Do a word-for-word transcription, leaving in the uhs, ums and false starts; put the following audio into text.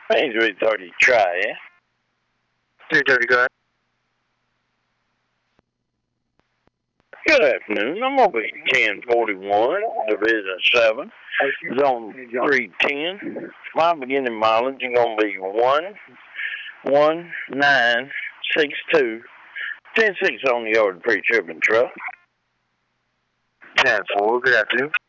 Range three thirty, try, yeah? three thirty, go ahead. Good afternoon. I'm over at ten forty-one, Division seven, Zone three ten. My beginning mileage is going to be one one nine six two. ten six on the yard pre-tripping truck. ten four, good afternoon.